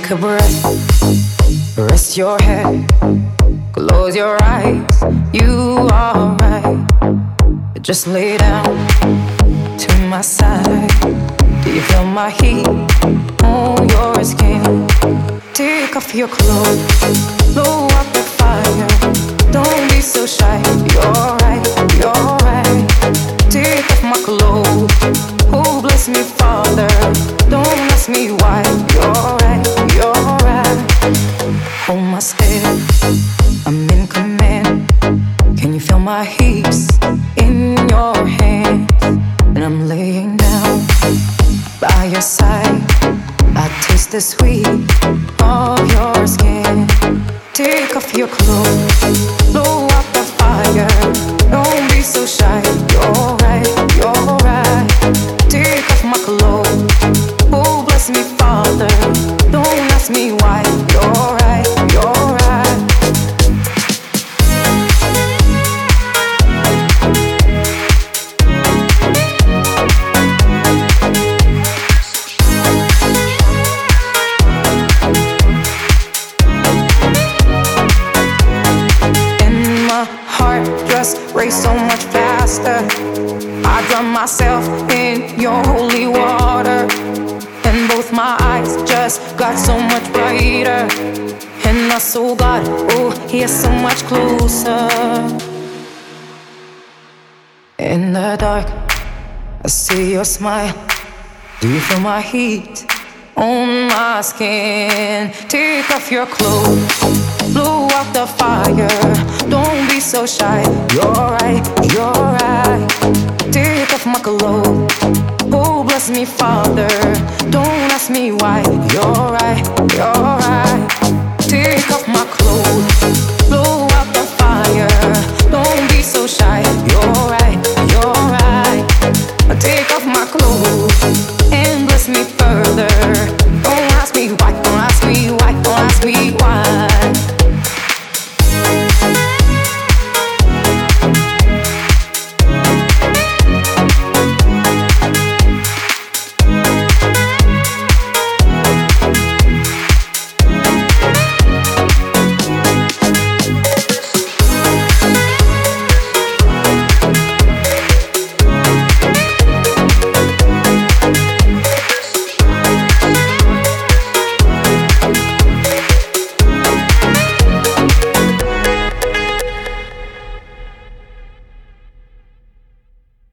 Take a breath, rest your head, close your eyes, you are right. Just lay down to my side. Do you feel my heat on your skin? Take off your clothes, blow out the fire. Don't be so shy, you're right, you're right. Take off my clothes, oh bless me Father. Don't ask me why, you're right, you're right. Hold my step, I'm in command. Can you feel my hips in your hands? And I'm laying down by your side. I taste the sweet of your skin. Take off your clothes, blow out the fire. Don't be so shy, you're right, you're right. Take off my clothes, oh bless me Father. Don't ask me why, you're right, you're right. Race so much faster. I drown myself in your holy water, and both my eyes just got so much brighter. And my soul got, oh, he's so much closer. In the dark, I see your smile. Do you feel my heat on my skin? Take off your clothes, blow out the fire. Don't be so shy, you're right, you're right. Take off my clothes, oh bless me Father. Don't ask me why, you're right, you're right.